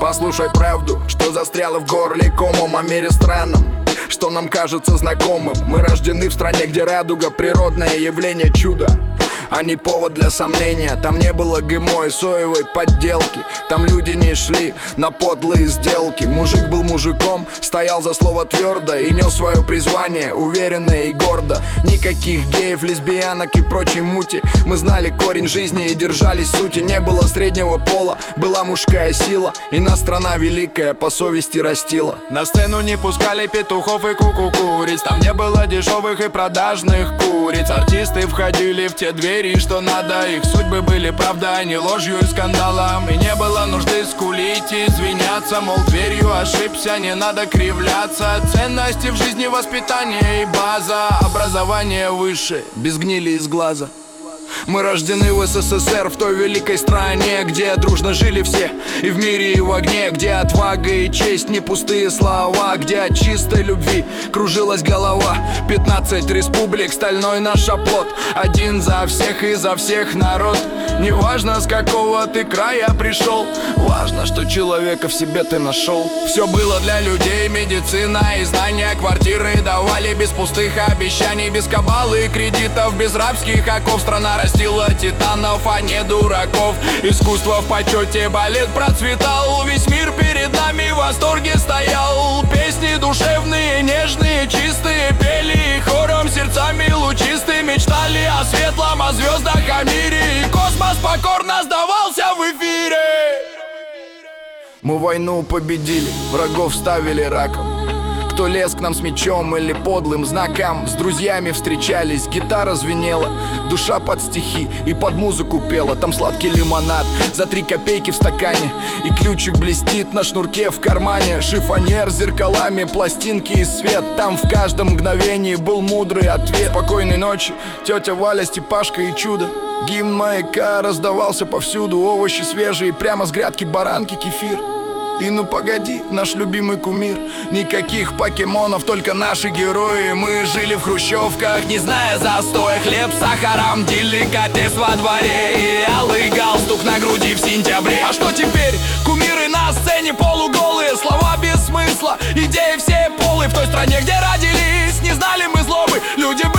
Послушай правду, что застряла в горле комом, о мире странном, что нам кажется знакомым. Мы рождены в стране, где радуга — природное явление, чудо, а не повод для сомнения. Там не было ГМО и соевой подделки, там люди не шли на подлые сделки. Мужик был мужиком, стоял за слово твердо и нес свое призвание уверенно и гордо. Никаких геев, лесбиянок и прочей мути. Мы знали корень жизни и держались сути. Не было среднего пола, была мужская сила, и нас страна великая по совести растила. На сцену не пускали петухов и кукукуриц, там не было дешевых и продажных куриц. Артисты входили в те двери, что надо. Их судьбы были правда, а не ложью и скандалом. И не было нужды скулить и извиняться, мол, дверью ошибся, не надо кривляться. Ценности в жизни, воспитание и база, образование выше, без гнили из глаза. Мы рождены в СССР, в той великой стране, где дружно жили все, и в мире, и в огне, где отвага и честь не пустые слова, где от чистой любви кружилась голова. 15 республик, стальной наш оплот, один за всех и за всех народ. Неважно, с какого ты края пришел, важно, что человека в себе ты нашел. Все было для людей, медицина и знания, квартиры давали без пустых обещаний, без кабалы и кредитов, без рабских оков. Страна растила титанов, а не дураков. Искусство в почете, балет процветал, весь мир перед нами в восторге стоял. Песни душевные, нежные, чистые пели, и хором сердцами лучистые мечтали о светлом, о звездах, о мире. И космос покорно сдавался в эфире. Мы войну победили, врагов ставили раком. Кто лез к нам с мечом или подлым знаком, с друзьями встречались, гитара звенела, душа под стихи и под музыку пела. Там сладкий лимонад за 3 копейки в стакане, и ключик блестит на шнурке в кармане. Шифонер с зеркалами, пластинки и свет, там в каждом мгновении был мудрый ответ. Спокойной ночи, тетя Валя, Степашка и чудо. Гимн маяка раздавался повсюду, овощи свежие, прямо с грядки баранки, кефир. И ну погоди, наш любимый кумир. Никаких покемонов, только наши герои. Мы жили в хрущевках, не зная застоя. Хлеб с сахаром, деликатес во дворе, и алый галстук на груди в сентябре. А что теперь? Кумиры на сцене полуголые, слова без смысла, идеи все полы. В той стране, где родились, не знали мы злобы. Люди